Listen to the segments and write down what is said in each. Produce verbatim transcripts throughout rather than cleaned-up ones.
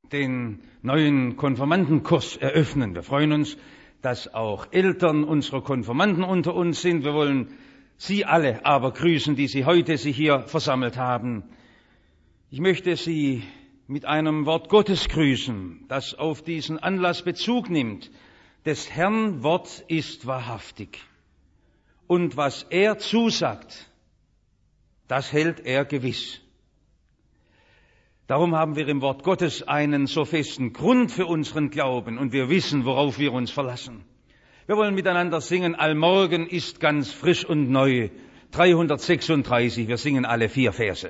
den neuen Konfirmandenkurs eröffnen. Wir freuen uns, dass auch Eltern unserer Konfirmanden unter uns sind. Wir wollen Sie alle aber grüßen, die Sie heute sich hier versammelt haben. Ich möchte Sie mit einem Wort Gottes grüßen, das auf diesen Anlass Bezug nimmt. Des Herrn Wort ist wahrhaftig. Und was er zusagt, das hält er gewiss. Darum haben wir im Wort Gottes einen so festen Grund für unseren Glauben und wir wissen, worauf wir uns verlassen. Wir wollen miteinander singen, Allmorgen ist ganz frisch und neu. dreihundertsechsunddreißig, wir singen alle vier Verse.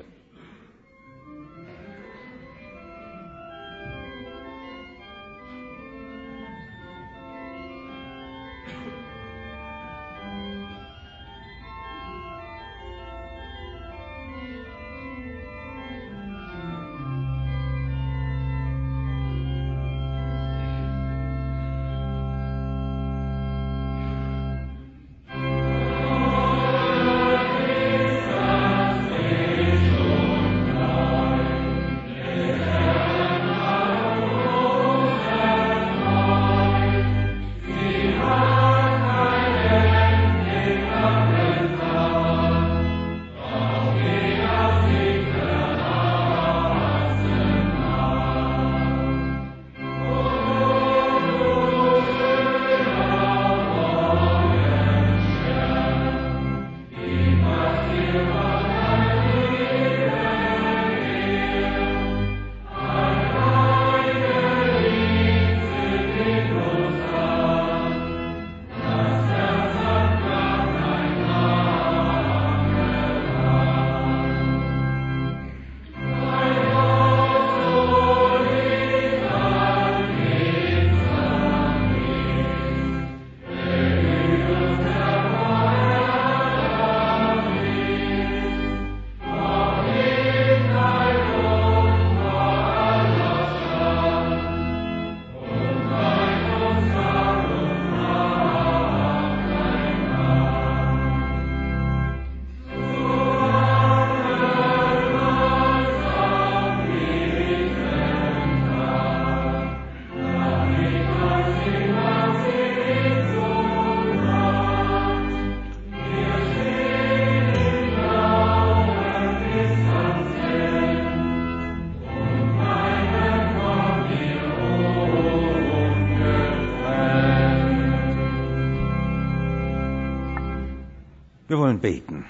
Wir wollen beten.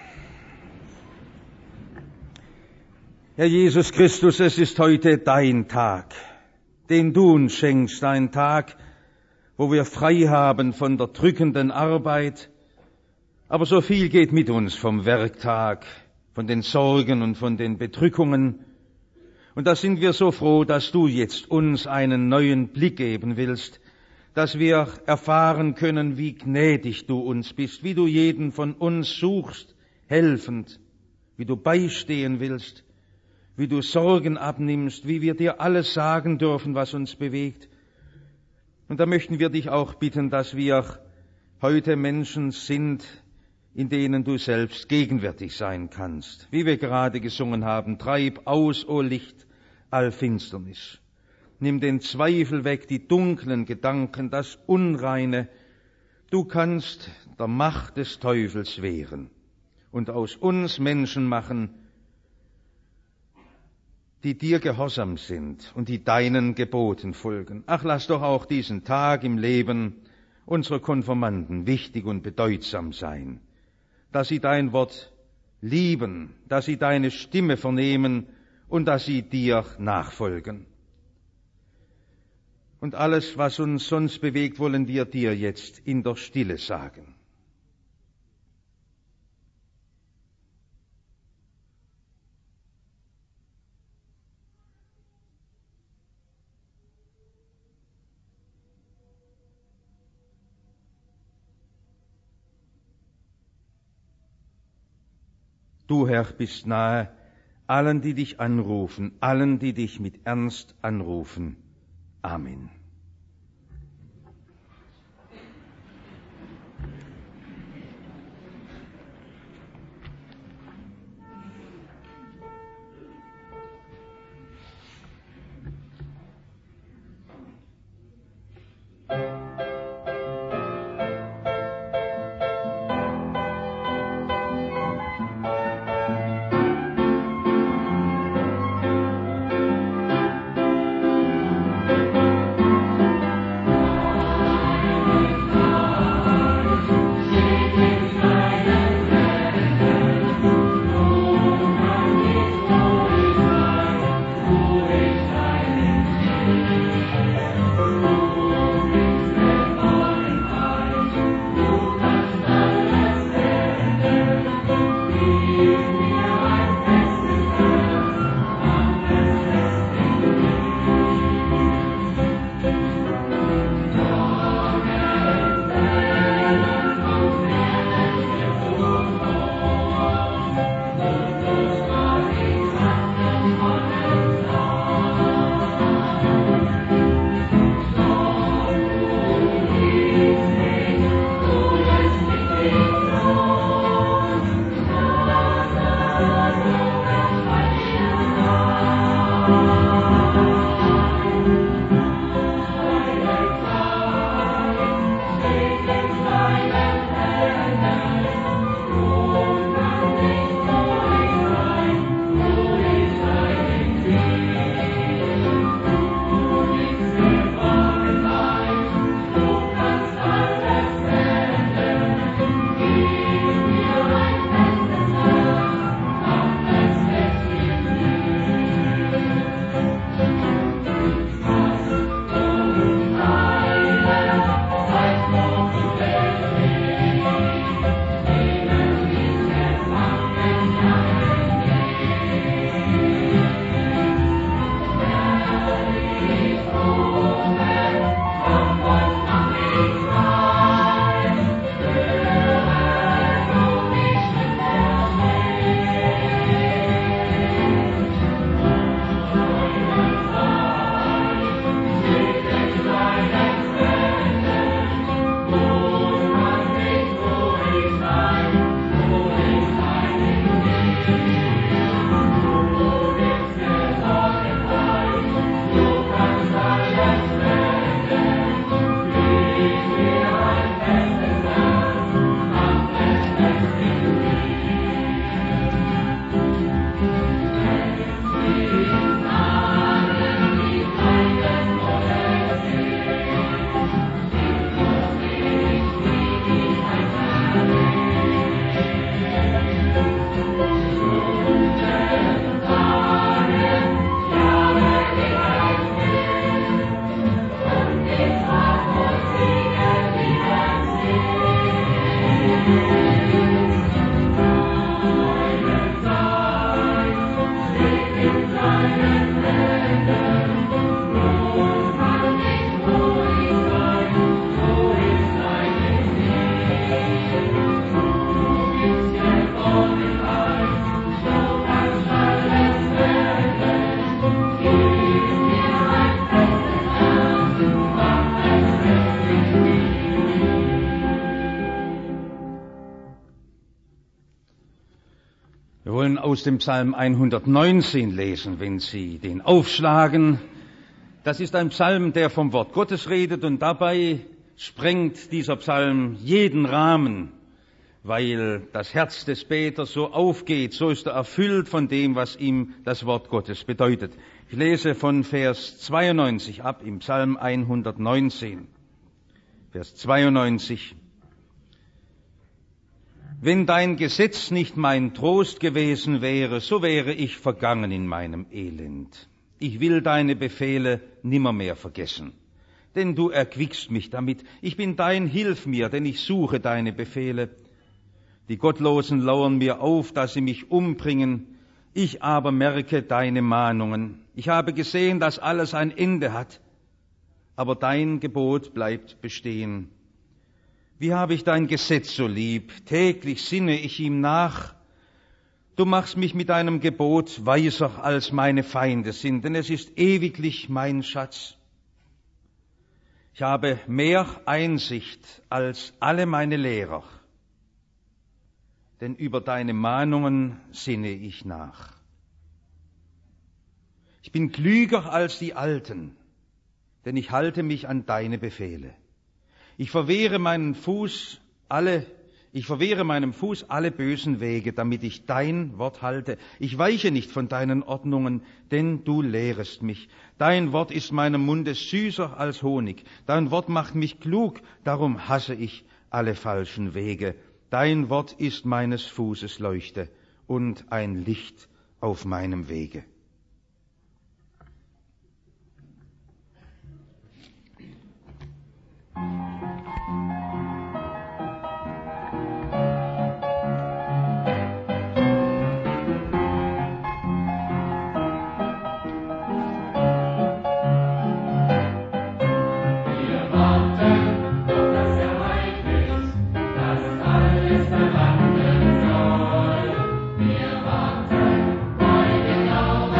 Herr Jesus Christus, es ist heute dein Tag, den du uns schenkst, ein Tag, wo wir frei haben von der drückenden Arbeit, aber so viel geht mit uns vom Werktag, von den Sorgen und von den Bedrückungen. Und da sind wir so froh, dass du jetzt uns einen neuen Blick geben willst, dass wir erfahren können, wie gnädig du uns bist, wie du jeden von uns suchst, helfend, wie du beistehen willst, wie du Sorgen abnimmst, wie wir dir alles sagen dürfen, was uns bewegt. Und da möchten wir dich auch bitten, dass wir heute Menschen sind, in denen du selbst gegenwärtig sein kannst. Wie wir gerade gesungen haben, treib aus, o Licht, all Finsternis. Nimm den Zweifel weg, die dunklen Gedanken, das Unreine. Du kannst der Macht des Teufels wehren und aus uns Menschen machen, die dir gehorsam sind und die deinen Geboten folgen. Ach, lass doch auch diesen Tag im Leben unserer Konfirmanden wichtig und bedeutsam sein, dass sie dein Wort lieben, dass sie deine Stimme vernehmen und dass sie dir nachfolgen. Und alles, was uns sonst bewegt, wollen wir dir jetzt in der Stille sagen. Du, Herr, bist nahe allen, die dich anrufen, allen, die dich mit Ernst anrufen. Amen. Aus dem Psalm hundertneunzehn lesen, wenn Sie den aufschlagen. Das ist ein Psalm, der vom Wort Gottes redet, und dabei sprengt dieser Psalm jeden Rahmen, weil das Herz des Beters so aufgeht, so ist er erfüllt von dem, was ihm das Wort Gottes bedeutet. Ich lese von Vers zweiundneunzig ab im Psalm hundertneunzehn. Vers zweiundneunzig. Wenn dein Gesetz nicht mein Trost gewesen wäre, so wäre ich vergangen in meinem Elend. Ich will deine Befehle nimmermehr vergessen, denn du erquickst mich damit. Ich bin dein, hilf mir, denn ich suche deine Befehle. Die Gottlosen lauern mir auf, dass sie mich umbringen. Ich aber merke deine Mahnungen. Ich habe gesehen, dass alles ein Ende hat, aber dein Gebot bleibt bestehen. Wie habe ich dein Gesetz so lieb, täglich sinne ich ihm nach. Du machst mich mit deinem Gebot weiser, als meine Feinde sind, denn es ist ewiglich mein Schatz. Ich habe mehr Einsicht als alle meine Lehrer, denn über deine Mahnungen sinne ich nach. Ich bin klüger als die Alten, denn ich halte mich an deine Befehle. Ich verwehre meinen Fuß alle, ich verwehre meinem Fuß alle bösen Wege, damit ich dein Wort halte. Ich weiche nicht von deinen Ordnungen, denn du lehrest mich. Dein Wort ist meinem Munde süßer als Honig. Dein Wort macht mich klug, darum hasse ich alle falschen Wege. Dein Wort ist meines Fußes Leuchte und ein Licht auf meinem Wege. Wir warten bei den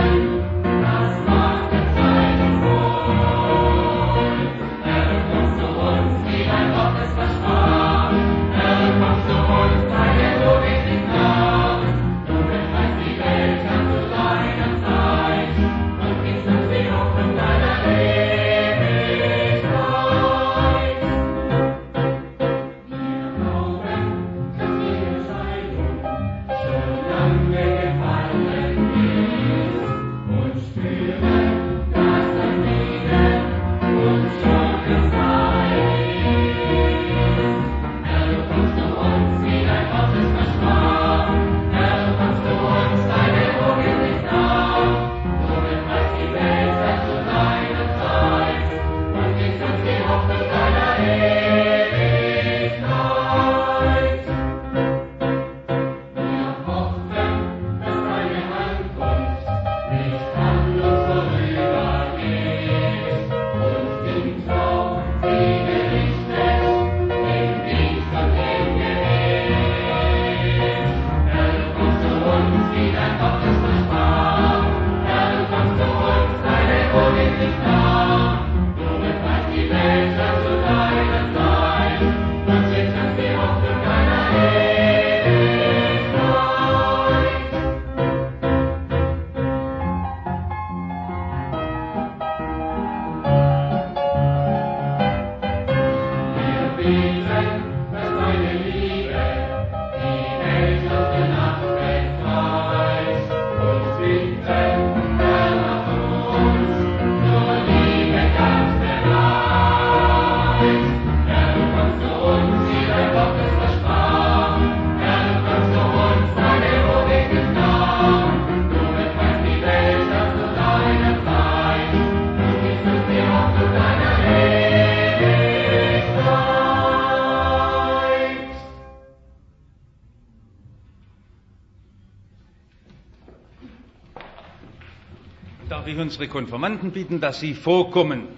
Darf ich unsere Konfirmanden bitten, dass sie vorkommen?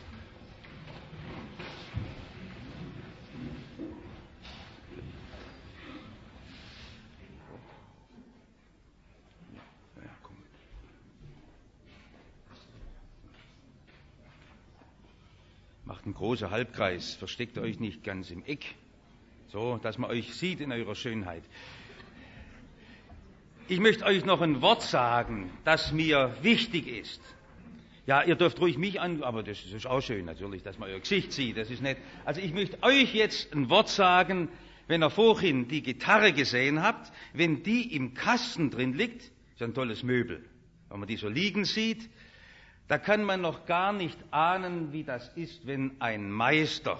Macht einen großen Halbkreis, versteckt euch nicht ganz im Eck, so dass man euch sieht in eurer Schönheit. Ich möchte euch noch ein Wort sagen, das mir wichtig ist. Ja, ihr dürft ruhig mich an, aber das ist auch schön natürlich, dass man euer Gesicht sieht, das ist nett. Also ich möchte euch jetzt ein Wort sagen, wenn ihr vorhin die Gitarre gesehen habt, wenn die im Kasten drin liegt, ist ein tolles Möbel. Wenn man die so liegen sieht, da kann man noch gar nicht ahnen, wie das ist, wenn ein Meister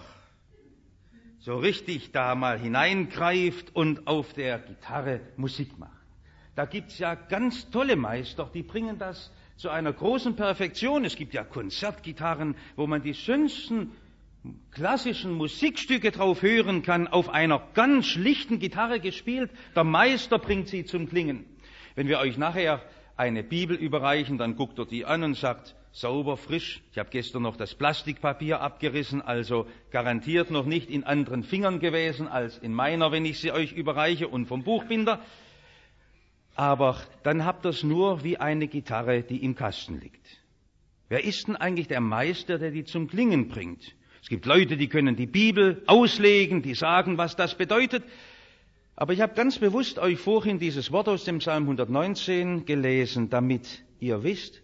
so richtig da mal hineingreift und auf der Gitarre Musik macht. Da gibt's ja ganz tolle Meister, die bringen das zu einer großen Perfektion. Es gibt ja Konzertgitarren, wo man die schönsten klassischen Musikstücke drauf hören kann, auf einer ganz schlichten Gitarre gespielt. Der Meister bringt sie zum Klingen. Wenn wir euch nachher eine Bibel überreichen, dann guckt er die an und sagt, sauber, frisch. Ich habe gestern noch das Plastikpapier abgerissen, also garantiert noch nicht in anderen Fingern gewesen als in meiner, wenn ich sie euch überreiche, und vom Buchbinder. Aber dann habt ihr es nur wie eine Gitarre, die im Kasten liegt. Wer ist denn eigentlich der Meister, der die zum Klingen bringt? Es gibt Leute, die können die Bibel auslegen, die sagen, was das bedeutet. Aber ich habe ganz bewusst euch vorhin dieses Wort aus dem Psalm hundertneunzehn gelesen, damit ihr wisst,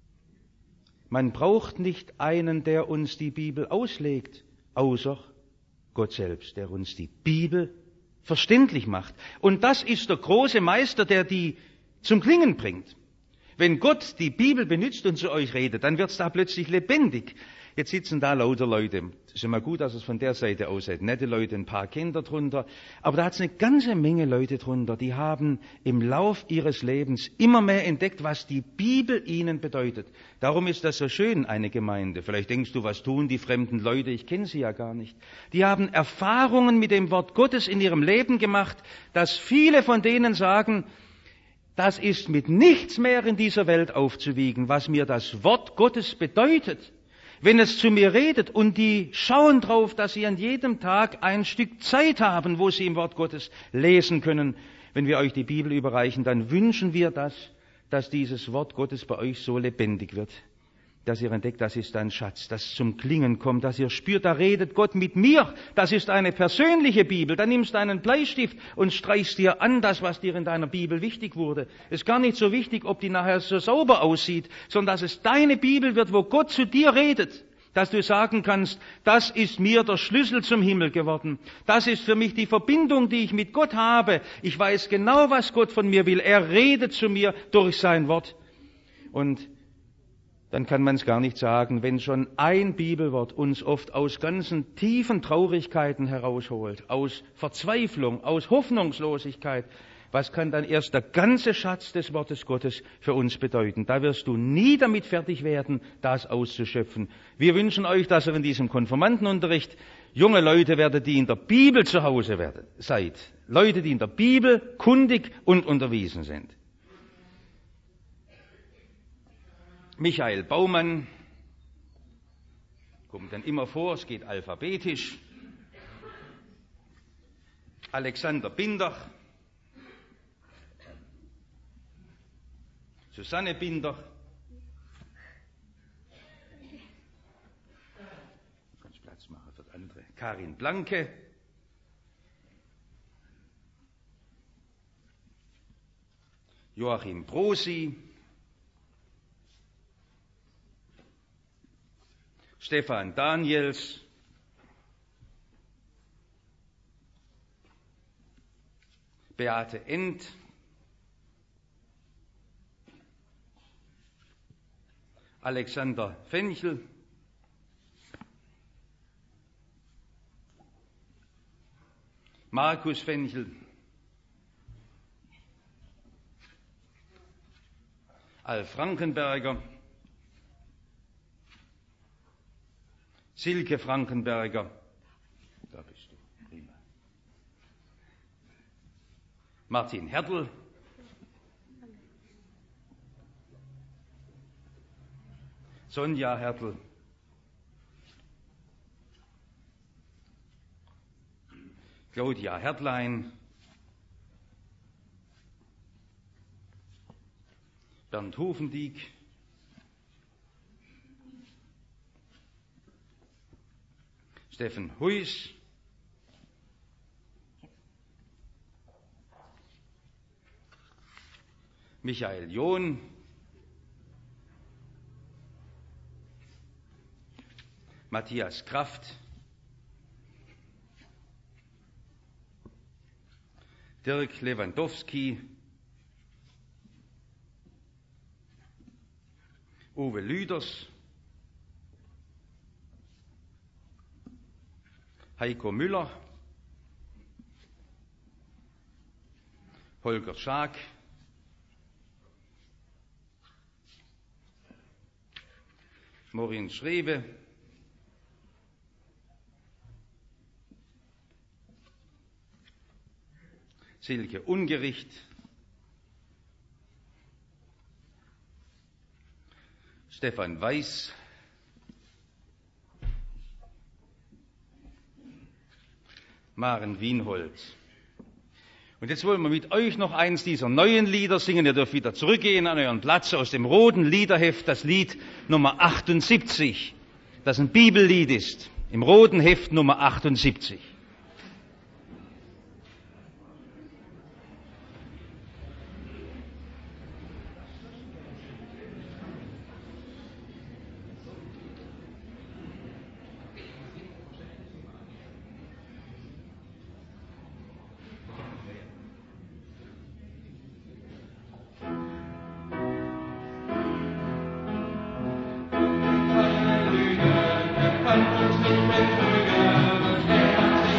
man braucht nicht einen, der uns die Bibel auslegt, außer Gott selbst, der uns die Bibel verständlich macht. Und das ist der große Meister, der die zum Klingen bringt. Wenn Gott die Bibel benutzt und zu euch redet, dann wird's da plötzlich lebendig. Jetzt sitzen da lauter Leute. Es ist immer gut, dass es von der Seite aus seid. Nette Leute, ein paar Kinder drunter. Aber da hat's eine ganze Menge Leute drunter, die haben im Lauf ihres Lebens immer mehr entdeckt, was die Bibel ihnen bedeutet. Darum ist das so schön, eine Gemeinde. Vielleicht denkst du, was tun die fremden Leute? Ich kenne sie ja gar nicht. Die haben Erfahrungen mit dem Wort Gottes in ihrem Leben gemacht, dass viele von denen sagen, das ist mit nichts mehr in dieser Welt aufzuwiegen, was mir das Wort Gottes bedeutet. Wenn es zu mir redet, und die schauen drauf, dass sie an jedem Tag ein Stück Zeit haben, wo sie im Wort Gottes lesen können. Wenn wir euch die Bibel überreichen, dann wünschen wir das, dass dieses Wort Gottes bei euch so lebendig wird, dass ihr entdeckt, das ist ein Schatz, das zum Klingen kommt, dass ihr spürt, da redet Gott mit mir. Das ist eine persönliche Bibel. Da nimmst du einen Bleistift und streichst dir an das, was dir in deiner Bibel wichtig wurde. Es ist gar nicht so wichtig, ob die nachher so sauber aussieht, sondern dass es deine Bibel wird, wo Gott zu dir redet. Dass du sagen kannst, das ist mir der Schlüssel zum Himmel geworden. Das ist für mich die Verbindung, die ich mit Gott habe. Ich weiß genau, was Gott von mir will. Er redet zu mir durch sein Wort. Und dann kann man es gar nicht sagen, wenn schon ein Bibelwort uns oft aus ganzen tiefen Traurigkeiten herausholt, aus Verzweiflung, aus Hoffnungslosigkeit. Was kann dann erst der ganze Schatz des Wortes Gottes für uns bedeuten? Da wirst du nie damit fertig werden, das auszuschöpfen. Wir wünschen euch, dass ihr in diesem Konfirmandenunterricht junge Leute werdet, die in der Bibel zu Hause werdet, seid. Leute, die in der Bibel kundig und unterwiesen sind. Michael Baumann kommt dann immer vor, es geht alphabetisch. Alexander Binder, Susanne Binder, andere. Karin Blanke. Joachim Brosi. Stefan Daniels. Beate End. Alexander Fenchel. Markus Fenchel. Alf Frankenberger. Silke Frankenberger. Da bist du. Prima. Martin Hertel. Sonja Hertel. Claudia Hertlein. Bernd Hufendieck. Steffen Huys. Michael John. Matthias Kraft. Dirk Lewandowski. Uwe Lüders. Heiko Müller. Holger Schaak. Morin Schrewe. Silke Ungericht. Stefan Weiß. Maren Wienholz. Und jetzt wollen wir mit euch noch eins dieser neuen Lieder singen. Ihr dürft wieder zurückgehen an euren Platz aus dem roten Liederheft, das Lied Nummer achtundsiebzig, das ein Bibellied ist, im roten Heft Nummer achtundsiebzig. Kann uns nicht betrügen, und er hat sich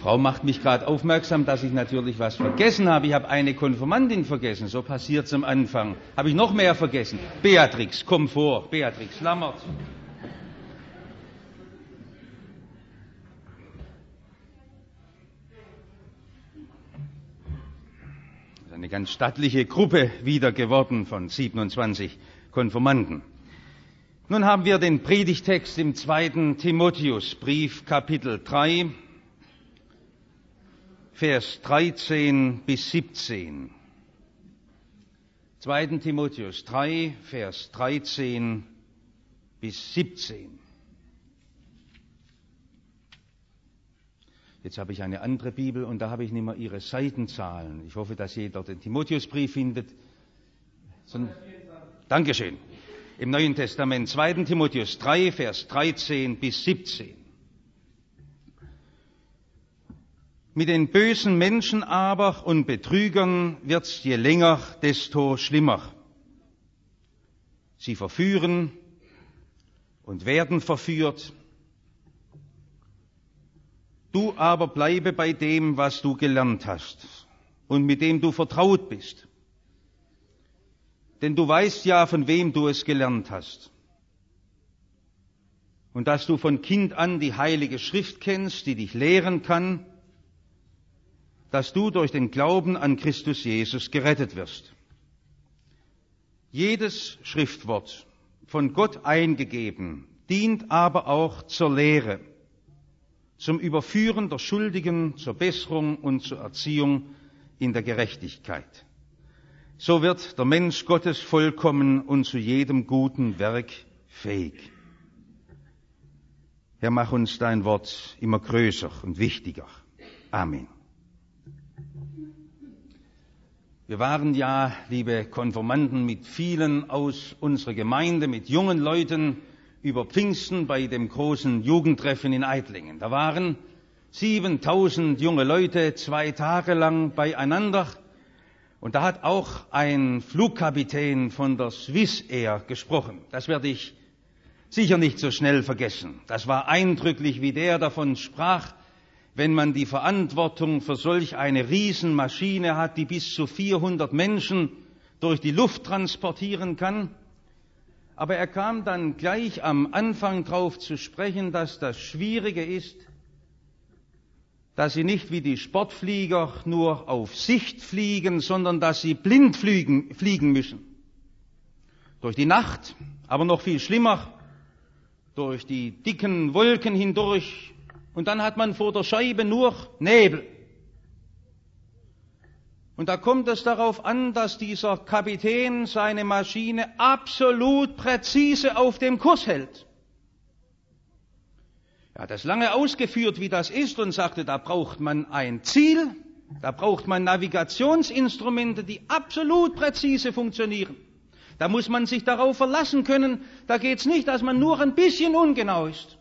Frau macht mich gerade aufmerksam, dass ich natürlich was vergessen habe. Ich habe eine Konfirmandin vergessen. So passiert es am Anfang. Habe ich noch mehr vergessen? Beatrix, komm vor. Beatrix Lammert. Eine ganz stattliche Gruppe wieder geworden von siebenundzwanzig Konfirmanden. Nun haben wir den Predigtext im zweiten Timotheusbrief, Kapitel drei, Vers dreizehn bis siebzehn. zweiten Timotheus drei, Vers dreizehn bis siebzehn. Jetzt habe ich eine andere Bibel und da habe ich nicht mehr Ihre Seitenzahlen. Ich hoffe, dass jeder den Timotheusbrief findet. So, Dankeschön. Im Neuen Testament, zweiten Timotheus drei, Vers dreizehn bis siebzehn. Mit den bösen Menschen aber und Betrügern wird's je länger, desto schlimmer. Sie verführen und werden verführt. Du aber bleibe bei dem, was du gelernt hast und mit dem du vertraut bist. Denn du weißt ja, von wem du es gelernt hast. Und dass du von Kind an die Heilige Schrift kennst, die dich lehren kann, dass du durch den Glauben an Christus Jesus gerettet wirst. Jedes Schriftwort, von Gott eingegeben, dient aber auch zur Lehre, zum Überführen der Schuldigen, zur Besserung und zur Erziehung in der Gerechtigkeit. So wird der Mensch Gottes vollkommen und zu jedem guten Werk fähig. Herr, mach uns dein Wort immer größer und wichtiger. Amen. Wir waren ja, liebe Konfirmanden, mit vielen aus unserer Gemeinde, mit jungen Leuten über Pfingsten bei dem großen Jugendtreffen in Eidlingen. Da waren siebentausend junge Leute zwei Tage lang beieinander. Und da hat auch ein Flugkapitän von der Swissair gesprochen. Das werde ich sicher nicht so schnell vergessen. Das war eindrücklich, wie der davon sprach, wenn man die Verantwortung für solch eine Riesenmaschine hat, die bis zu vierhundert Menschen durch die Luft transportieren kann. Aber er kam dann gleich am Anfang drauf zu sprechen, dass das Schwierige ist, dass sie nicht wie die Sportflieger nur auf Sicht fliegen, sondern dass sie blind fliegen, fliegen müssen. Durch die Nacht, aber noch viel schlimmer, durch die dicken Wolken hindurch. Und dann hat man vor der Scheibe nur Nebel. Und da kommt es darauf an, dass dieser Kapitän seine Maschine absolut präzise auf dem Kurs hält. Er hat das lange ausgeführt, wie das ist, und sagte, da braucht man ein Ziel, da braucht man Navigationsinstrumente, die absolut präzise funktionieren. Da muss man sich darauf verlassen können. Da geht's nicht, dass man nur ein bisschen ungenau ist.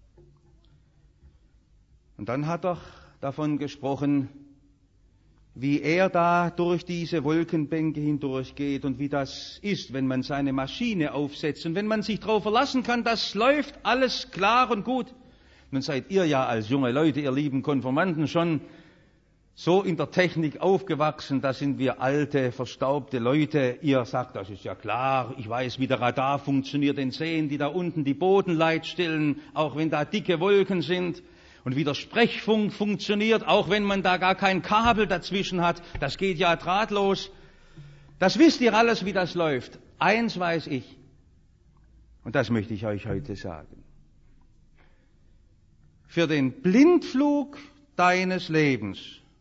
Und dann hat er davon gesprochen, wie er da durch diese Wolkenbänke hindurchgeht und wie das ist, wenn man seine Maschine aufsetzt und wenn man sich darauf verlassen kann, das läuft alles klar und gut. Nun seid ihr ja als junge Leute, ihr lieben Konfirmanden, schon so in der Technik aufgewachsen, da sind wir alte, verstaubte Leute. Ihr sagt, das ist ja klar, ich weiß, wie der Radar funktioniert, den sehen die da unten die Bodenleitstellen, auch wenn da dicke Wolken sind. Und wie der Sprechfunk funktioniert, auch wenn man da gar kein Kabel dazwischen hat, das geht ja drahtlos. Das wisst ihr alles, wie das läuft. Eins weiß ich, und das möchte ich euch heute sagen. Für den Blindflug deines Lebens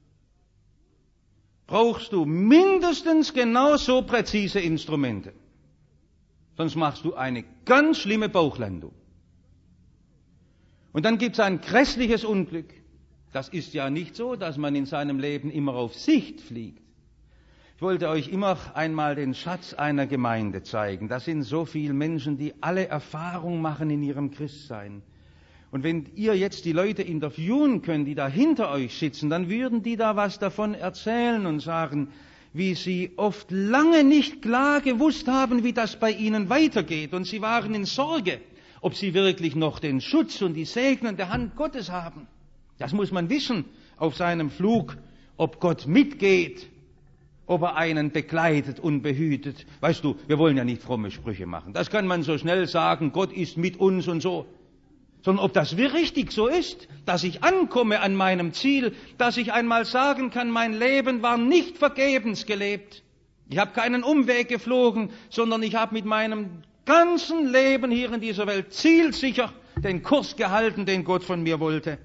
brauchst du mindestens genauso präzise Instrumente. Sonst machst du eine ganz schlimme Bauchlandung. Und dann gibt es ein grässliches Unglück. Das ist ja nicht so, dass man in seinem Leben immer auf Sicht fliegt. Ich wollte euch immer einmal den Schatz einer Gemeinde zeigen. Da sind so viele Menschen, die alle Erfahrung machen in ihrem Christsein. Und wenn ihr jetzt die Leute interviewen könnt, die da hinter euch sitzen, dann würden die da was davon erzählen und sagen, wie sie oft lange nicht klar gewusst haben, wie das bei ihnen weitergeht. Und sie waren in Sorge, ob sie wirklich noch den Schutz und die segnende Hand Gottes haben. Das muss man wissen auf seinem Flug, ob Gott mitgeht, ob er einen begleitet und behütet. Weißt du, wir wollen ja nicht fromme Sprüche machen. Das kann man so schnell sagen, Gott ist mit uns und so. Sondern ob das richtig so ist, dass ich ankomme an meinem Ziel, dass ich einmal sagen kann, mein Leben war nicht vergebens gelebt. Ich habe keinen Umweg geflogen, sondern ich habe mit meinem ganzen Leben hier in dieser Welt zielsicher den Kurs gehalten, den Gott von mir wollte.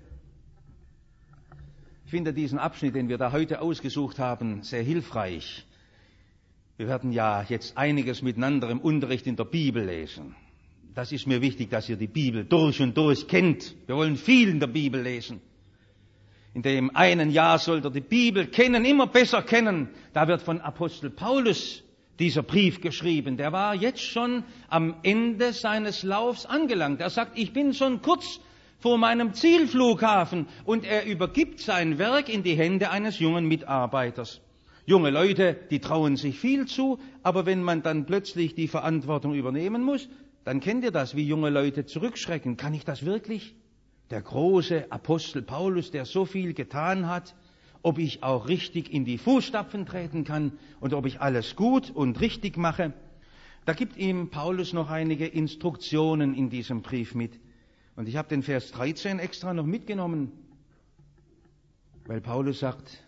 Ich finde diesen Abschnitt, den wir da heute ausgesucht haben, sehr hilfreich. Wir werden ja jetzt einiges miteinander im Unterricht in der Bibel lesen. Das ist mir wichtig, dass ihr die Bibel durch und durch kennt. Wir wollen viel in der Bibel lesen. In dem einen Jahr sollt ihr die Bibel kennen, immer besser kennen. Da wird von Apostel Paulus dieser Brief geschrieben. Der war jetzt schon am Ende seines Laufs angelangt. Er sagt, ich bin schon kurz vor meinem Zielflughafen, und er übergibt sein Werk in die Hände eines jungen Mitarbeiters. Junge Leute, die trauen sich viel zu, aber wenn man dann plötzlich die Verantwortung übernehmen muss, dann kennt ihr das, wie junge Leute zurückschrecken. Kann ich das wirklich? Der große Apostel Paulus, der so viel getan hat, ob ich auch richtig in die Fußstapfen treten kann und ob ich alles gut und richtig mache. Da gibt ihm Paulus noch einige Instruktionen in diesem Brief mit. Und ich habe den Vers dreizehn extra noch mitgenommen, weil Paulus sagt,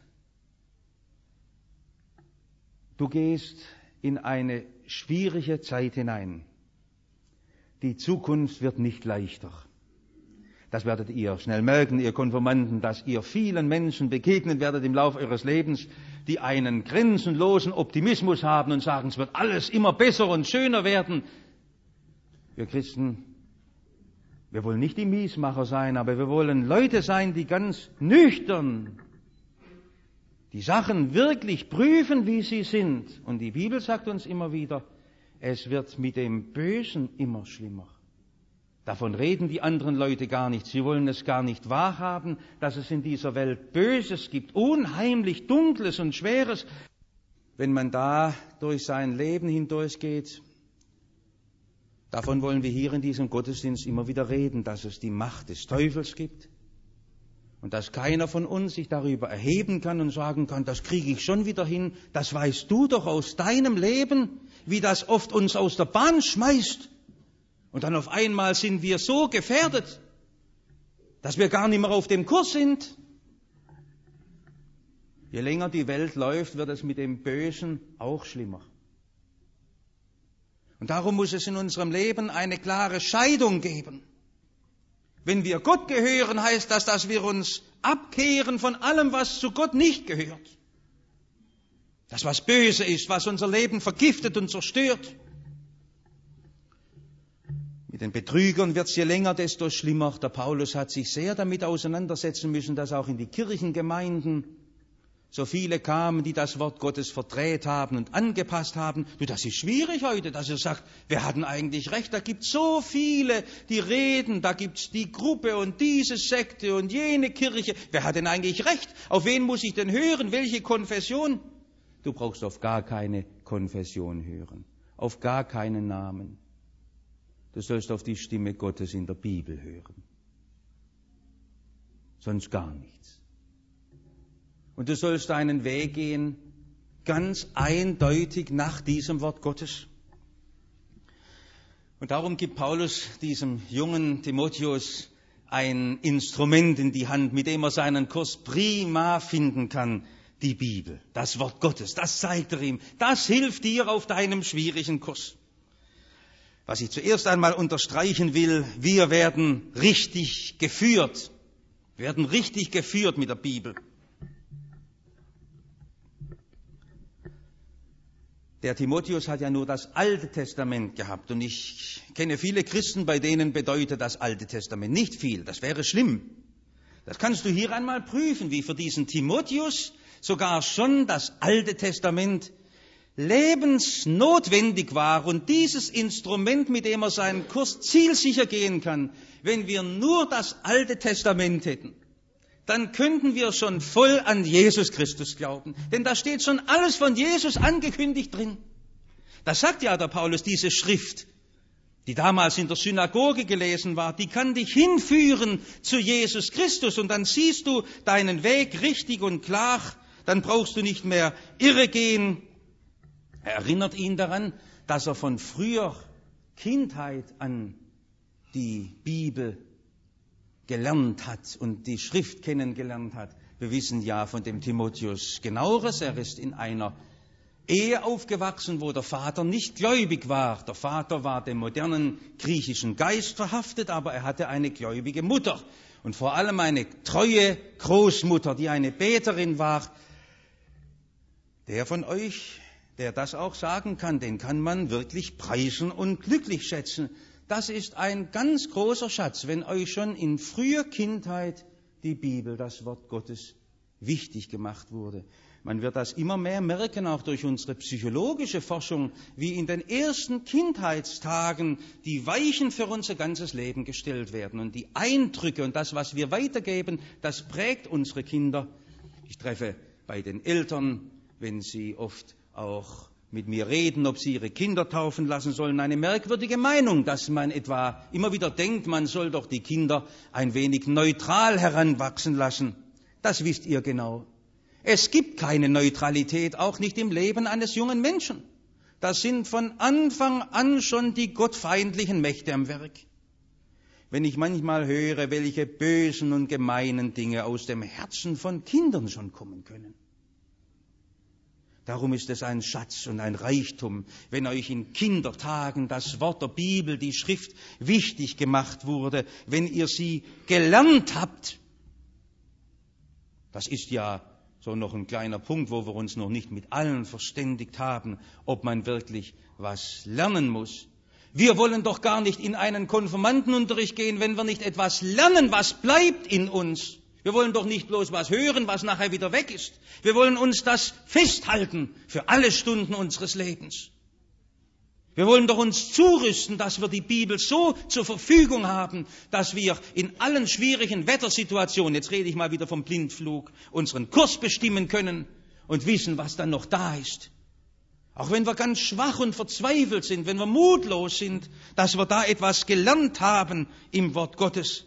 du gehst in eine schwierige Zeit hinein. Die Zukunft wird nicht leichter. Das werdet ihr schnell merken, ihr Konfirmanden, dass ihr vielen Menschen begegnen werdet im Laufe eures Lebens, die einen grenzenlosen Optimismus haben und sagen, es wird alles immer besser und schöner werden. Wir Christen, wir wollen nicht die Miesmacher sein, aber wir wollen Leute sein, die ganz nüchtern die Sachen wirklich prüfen, wie sie sind. Und die Bibel sagt uns immer wieder, es wird mit dem Bösen immer schlimmer. Davon reden die anderen Leute gar nicht. Sie wollen es gar nicht wahrhaben, dass es in dieser Welt Böses gibt, unheimlich Dunkles und Schweres. Wenn man da durch sein Leben hindurchgeht, davon wollen wir hier in diesem Gottesdienst immer wieder reden, dass es die Macht des Teufels gibt und dass keiner von uns sich darüber erheben kann und sagen kann, das kriege ich schon wieder hin, das weißt du doch aus deinem Leben, wie das oft uns aus der Bahn schmeißt. Und dann auf einmal sind wir so gefährdet, dass wir gar nicht mehr auf dem Kurs sind. Je länger die Welt läuft, wird es mit dem Bösen auch schlimmer. Und darum muss es in unserem Leben eine klare Scheidung geben. Wenn wir Gott gehören, heißt das, dass wir uns abkehren von allem, was zu Gott nicht gehört. Das, was böse ist, was unser Leben vergiftet und zerstört. Mit den Betrügern wird es je länger, desto schlimmer. Der Paulus hat sich sehr damit auseinandersetzen müssen, dass auch in die Kirchengemeinden so viele kamen, die das Wort Gottes verdreht haben und angepasst haben. Du, das ist schwierig heute, dass ihr sagt, wir hatten eigentlich recht. Da gibt es so viele, die reden, da gibt es die Gruppe und diese Sekte und jene Kirche. Wer hat denn eigentlich recht? Auf wen muss ich denn hören? Welche Konfession? Du brauchst auf gar keine Konfession hören, auf gar keinen Namen. Du sollst auf die Stimme Gottes in der Bibel hören. Sonst gar nichts. Und du sollst deinen Weg gehen, ganz eindeutig nach diesem Wort Gottes. Und darum gibt Paulus diesem jungen Timotheus ein Instrument in die Hand, mit dem er seinen Kurs prima finden kann, die Bibel, das Wort Gottes. Das zeigt er ihm. Das hilft dir auf deinem schwierigen Kurs. Was ich zuerst einmal unterstreichen will, wir werden richtig geführt. Wir werden richtig geführt mit der Bibel. Der Timotheus hat ja nur das Alte Testament gehabt und ich kenne viele Christen, bei denen bedeutet das Alte Testament nicht viel. Das wäre schlimm. Das kannst du hier einmal prüfen, wie für diesen Timotheus sogar schon das Alte Testament lebensnotwendig war und dieses Instrument, mit dem er seinen Kurs zielsicher gehen kann, wenn wir nur das Alte Testament hätten, dann könnten wir schon voll an Jesus Christus glauben. Denn da steht schon alles von Jesus angekündigt drin. Das sagt ja der Paulus, diese Schrift, die die damals in der Synagoge gelesen war, die kann dich hinführen zu Jesus Christus und dann siehst du deinen Weg richtig und klar, dann brauchst du nicht mehr irre gehen. Er erinnert ihn daran, dass er von früher Kindheit an die Bibel gelernt hat und die Schrift kennengelernt hat. Wir wissen ja von dem Timotheus Genaueres, er ist in einer Ehe aufgewachsen, wo der Vater nicht gläubig war. Der Vater war dem modernen griechischen Geist verhaftet, aber er hatte eine gläubige Mutter und vor allem eine treue Großmutter, die eine Beterin war. Der von euch, der das auch sagen kann, den kann man wirklich preisen und glücklich schätzen. Das ist ein ganz großer Schatz, wenn euch schon in früher Kindheit die Bibel, das Wort Gottes, wichtig gemacht wurde. Man wird das immer mehr merken, auch durch unsere psychologische Forschung, wie in den ersten Kindheitstagen die Weichen für unser ganzes Leben gestellt werden. Und die Eindrücke und das, was wir weitergeben, das prägt unsere Kinder. Ich treffe bei den Eltern, wenn sie oft auch mit mir reden, ob sie ihre Kinder taufen lassen sollen, eine merkwürdige Meinung, dass man etwa immer wieder denkt, man soll doch die Kinder ein wenig neutral heranwachsen lassen. Das wisst ihr genau. Es gibt keine Neutralität, auch nicht im Leben eines jungen Menschen. Da sind von Anfang an schon die gottfeindlichen Mächte am Werk. Wenn ich manchmal höre, welche bösen und gemeinen Dinge aus dem Herzen von Kindern schon kommen können. Darum ist es ein Schatz und ein Reichtum, wenn euch in Kindertagen das Wort der Bibel, die Schrift wichtig gemacht wurde, wenn ihr sie gelernt habt. Das ist ja so noch ein kleiner Punkt, wo wir uns noch nicht mit allen verständigt haben, ob man wirklich was lernen muss. Wir wollen doch gar nicht in einen Konfirmandenunterricht gehen, wenn wir nicht etwas lernen, was bleibt in uns. Wir wollen doch nicht bloß was hören, was nachher wieder weg ist. Wir wollen uns das festhalten für alle Stunden unseres Lebens. Wir wollen doch uns zurüsten, dass wir die Bibel so zur Verfügung haben, dass wir in allen schwierigen Wettersituationen, jetzt rede ich mal wieder vom Blindflug, unseren Kurs bestimmen können und wissen, was dann noch da ist. Auch wenn wir ganz schwach und verzweifelt sind, wenn wir mutlos sind, dass wir da etwas gelernt haben im Wort Gottes.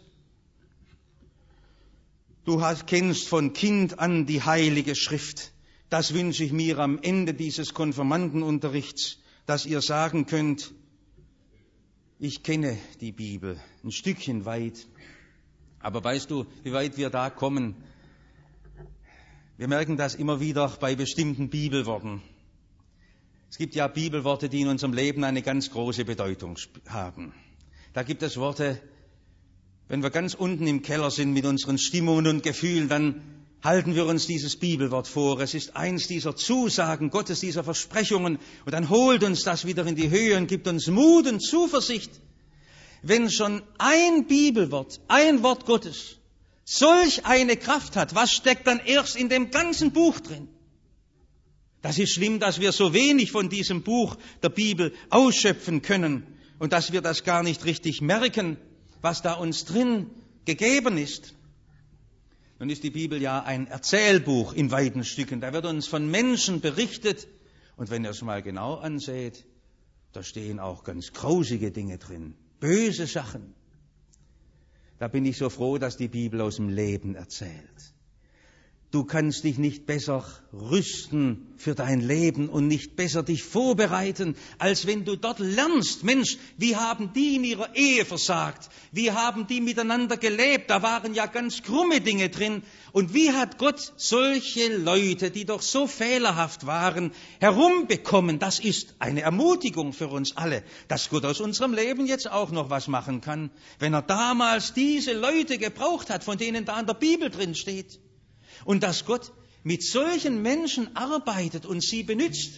Du hast, kennst von Kind an die Heilige Schrift. Das wünsche ich mir am Ende dieses Konfirmandenunterrichts, dass ihr sagen könnt, ich kenne die Bibel ein Stückchen weit, aber weißt du, wie weit wir da kommen? Wir merken das immer wieder bei bestimmten Bibelworten. Es gibt ja Bibelworte, die in unserem Leben eine ganz große Bedeutung haben. Da gibt es Worte, wenn wir ganz unten im Keller sind mit unseren Stimmungen und Gefühlen, dann halten wir uns dieses Bibelwort vor. Es ist eins dieser Zusagen Gottes, dieser Versprechungen. Und dann holt uns das wieder in die Höhe und gibt uns Mut und Zuversicht. Wenn schon ein Bibelwort, ein Wort Gottes, solch eine Kraft hat, was steckt dann erst in dem ganzen Buch drin? Das ist schlimm, dass wir so wenig von diesem Buch der Bibel ausschöpfen können und dass wir das gar nicht richtig merken, was da uns drin gegeben ist. Nun ist die Bibel ja ein Erzählbuch in weiten Stücken. Da wird uns von Menschen berichtet. Und wenn ihr es mal genau anseht, da stehen auch ganz grausige Dinge drin. Böse Sachen. Da bin ich so froh, dass die Bibel aus dem Leben erzählt. Du kannst dich nicht besser rüsten für dein Leben und nicht besser dich vorbereiten, als wenn du dort lernst. Mensch, wie haben die in ihrer Ehe versagt? Wie haben die miteinander gelebt? Da waren ja ganz krumme Dinge drin. Und wie hat Gott solche Leute, die doch so fehlerhaft waren, herumbekommen? Das ist eine Ermutigung für uns alle, dass Gott aus unserem Leben jetzt auch noch was machen kann, wenn er damals diese Leute gebraucht hat, von denen da in der Bibel drin steht. Und dass Gott mit solchen Menschen arbeitet und sie benützt.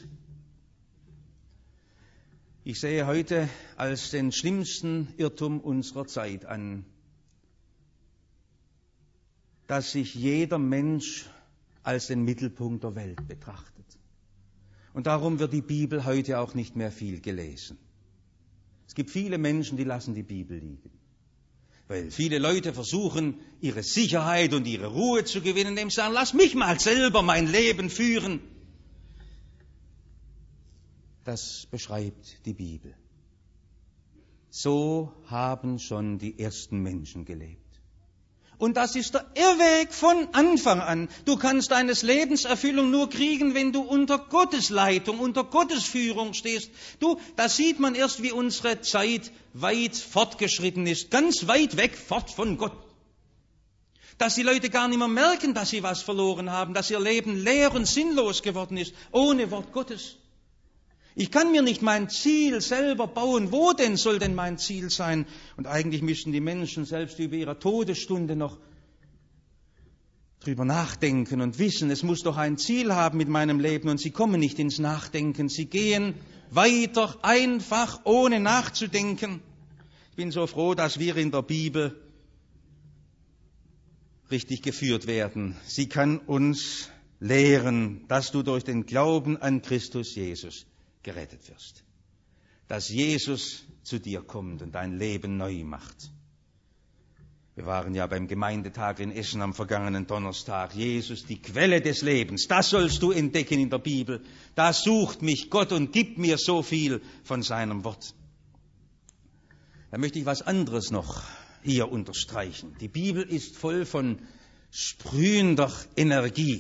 Ich sehe heute als den schlimmsten Irrtum unserer Zeit an, dass sich jeder Mensch als den Mittelpunkt der Welt betrachtet. Und darum wird die Bibel heute auch nicht mehr viel gelesen. Es gibt viele Menschen, die lassen die Bibel liegen. Weil viele Leute versuchen, ihre Sicherheit und ihre Ruhe zu gewinnen, indem sie sagen, lass mich mal selber mein Leben führen. Das beschreibt die Bibel. So haben schon die ersten Menschen gelebt. Und das ist der Irrweg von Anfang an. Du kannst deine Lebenserfüllung nur kriegen, wenn du unter Gottes Leitung, unter Gottes Führung stehst. Du, da sieht man erst, wie unsere Zeit weit fortgeschritten ist, ganz weit weg, fort von Gott. Dass die Leute gar nicht mehr merken, dass sie was verloren haben, dass ihr Leben leer und sinnlos geworden ist, ohne Wort Gottes. Ich kann mir nicht mein Ziel selber bauen. Wo denn soll denn mein Ziel sein? Und eigentlich müssten die Menschen selbst über ihre Todesstunde noch drüber nachdenken und wissen, es muss doch ein Ziel haben mit meinem Leben, und sie kommen nicht ins Nachdenken. Sie gehen weiter, einfach, ohne nachzudenken. Ich bin so froh, dass wir in der Bibel richtig geführt werden. Sie kann uns lehren, dass du durch den Glauben an Christus Jesus gerettet wirst. Dass Jesus zu dir kommt und dein Leben neu macht. Wir waren ja beim Gemeindetag in Essen am vergangenen Donnerstag. Jesus, die Quelle des Lebens, das sollst du entdecken in der Bibel. Da sucht mich Gott und gibt mir so viel von seinem Wort. Da möchte ich was anderes noch hier unterstreichen. Die Bibel ist voll von sprühender Energie.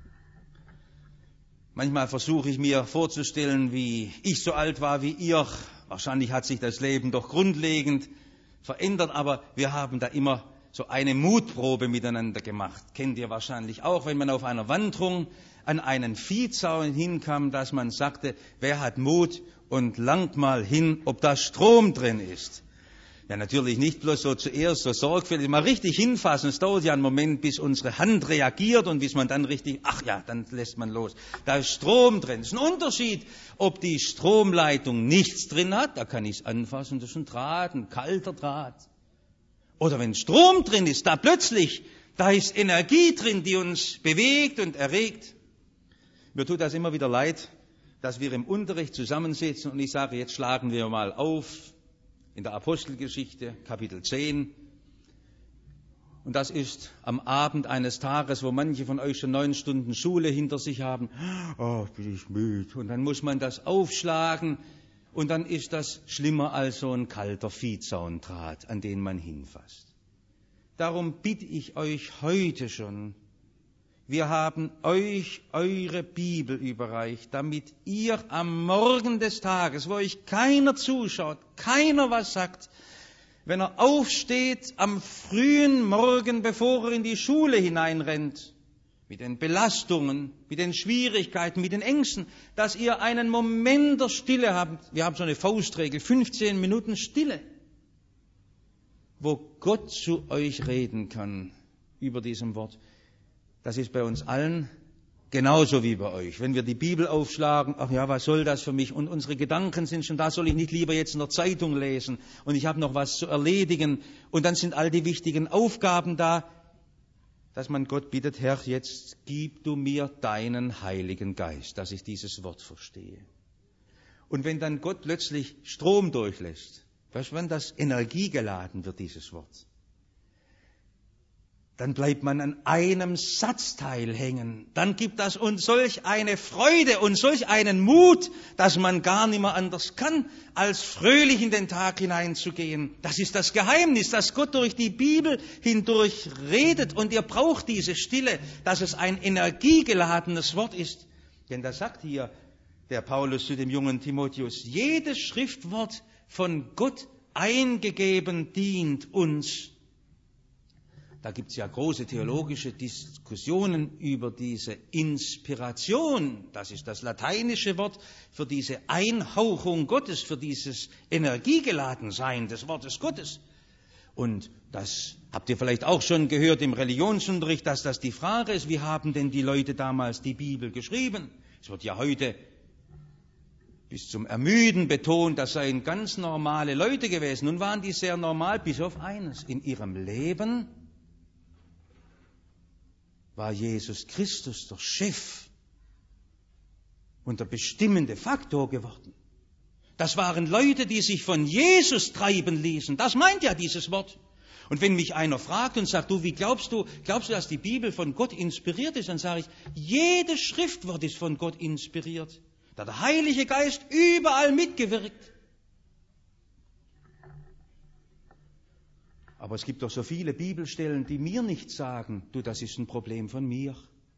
Manchmal versuche ich mir vorzustellen, wie ich so alt war wie ihr. Wahrscheinlich hat sich das Leben doch grundlegend verändert, aber wir haben da immer so eine Mutprobe miteinander gemacht. Kennt ihr wahrscheinlich auch, wenn man auf einer Wanderung an einen Viehzaun hinkam, dass man sagte, wer hat Mut und langt mal hin, ob da Strom drin ist. Ja, natürlich nicht bloß so zuerst so sorgfältig, mal richtig hinfassen. Es dauert ja einen Moment, bis unsere Hand reagiert und bis man dann richtig, ach ja, dann lässt man los. Da ist Strom drin. Es ist ein Unterschied, ob die Stromleitung nichts drin hat, da kann ich es anfassen, das ist ein Draht, ein kalter Draht. Oder wenn Strom drin ist, da plötzlich, da ist Energie drin, die uns bewegt und erregt. Mir tut das immer wieder leid, dass wir im Unterricht zusammensitzen und ich sage, jetzt schlagen wir mal auf, in der Apostelgeschichte, Kapitel zehn. Und das ist am Abend eines Tages, wo manche von euch schon neun Stunden Schule hinter sich haben. Oh, bin ich müde. Und dann muss man das aufschlagen. Und dann ist das schlimmer als so ein kalter Viehzaundraht, an den man hinfasst. Darum bitte ich euch heute schon, wir haben euch eure Bibel überreicht, damit ihr am Morgen des Tages, wo euch keiner zuschaut, keiner was sagt, wenn er aufsteht am frühen Morgen, bevor er in die Schule hineinrennt, mit den Belastungen, mit den Schwierigkeiten, mit den Ängsten, dass ihr einen Moment der Stille habt. Wir haben so eine Faustregel, fünfzehn Minuten Stille, wo Gott zu euch reden kann über diesem Wort. Das ist bei uns allen genauso wie bei euch. Wenn wir die Bibel aufschlagen, ach ja, was soll das für mich? Und unsere Gedanken sind schon da, soll ich nicht lieber jetzt in der Zeitung lesen? Und ich habe noch was zu erledigen. Und dann sind all die wichtigen Aufgaben da, dass man Gott bittet, Herr, jetzt gib du mir deinen Heiligen Geist, dass ich dieses Wort verstehe. Und wenn dann Gott plötzlich Strom durchlässt, weißt du, wenn das energiegeladen wird, dieses Wort, dann bleibt man an einem Satzteil hängen. Dann gibt das uns solch eine Freude und solch einen Mut, dass man gar nicht mehr anders kann, als fröhlich in den Tag hineinzugehen. Das ist das Geheimnis, dass Gott durch die Bibel hindurch redet. Und ihr braucht diese Stille, dass es ein energiegeladenes Wort ist. Denn da sagt hier der Paulus zu dem jungen Timotheus, jedes Schriftwort von Gott eingegeben dient uns. Da gibt es ja große theologische Diskussionen über diese Inspiration. Das ist das lateinische Wort für diese Einhauchung Gottes, für dieses Energiegeladensein des Wortes Gottes. Und das habt ihr vielleicht auch schon gehört im Religionsunterricht, dass das die Frage ist, wie haben denn die Leute damals die Bibel geschrieben? Es wird ja heute bis zum Ermüden betont, das seien ganz normale Leute gewesen. Nun waren die sehr normal, bis auf eines. In ihrem Leben war Jesus Christus der Chef und der bestimmende Faktor geworden. Das waren Leute, die sich von Jesus treiben ließen. Das meint ja dieses Wort. Und wenn mich einer fragt und sagt, du, wie glaubst du, glaubst du, dass die Bibel von Gott inspiriert ist? Dann sage ich, jedes Schriftwort ist von Gott inspiriert. Da hat der Heilige Geist überall mitgewirkt. Aber es gibt doch so viele Bibelstellen, die mir nicht sagen, du, das ist ein Problem von mir.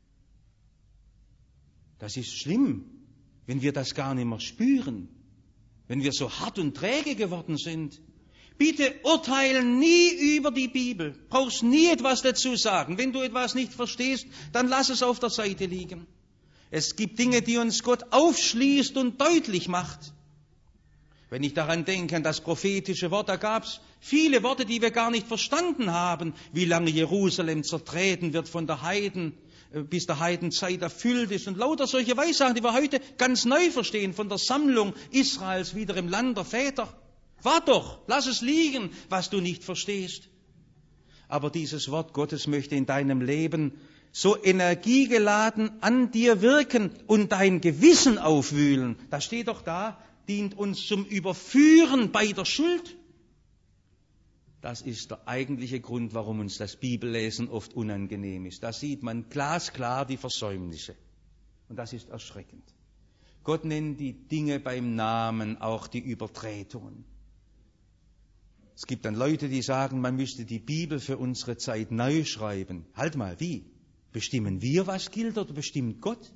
Das ist schlimm, wenn wir das gar nicht mehr spüren, wenn wir so hart und träge geworden sind. Bitte urteile nie über die Bibel, brauchst nie etwas dazu sagen. Wenn du etwas nicht verstehst, dann lass es auf der Seite liegen. Es gibt Dinge, die uns Gott aufschließt und deutlich macht. Wenn ich daran denke, an das prophetische Wort, da gab es viele Worte, die wir gar nicht verstanden haben, wie lange Jerusalem zertreten wird von der Heiden, bis der Heidenzeit erfüllt ist und lauter solche Weissagen, die wir heute ganz neu verstehen, von der Sammlung Israels wieder im Land der Väter. Wart doch, lass es liegen, was du nicht verstehst. Aber dieses Wort Gottes möchte in deinem Leben so energiegeladen an dir wirken und dein Gewissen aufwühlen. Das steht doch da, dient uns zum Überführen beider Schuld. Das ist der eigentliche Grund, warum uns das Bibellesen oft unangenehm ist. Da sieht man glasklar die Versäumnisse. Und das ist erschreckend. Gott nennt die Dinge beim Namen, auch die Übertretungen. Es gibt dann Leute, die sagen, man müsste die Bibel für unsere Zeit neu schreiben. Halt mal, wie? Bestimmen wir, was gilt, oder bestimmt Gott?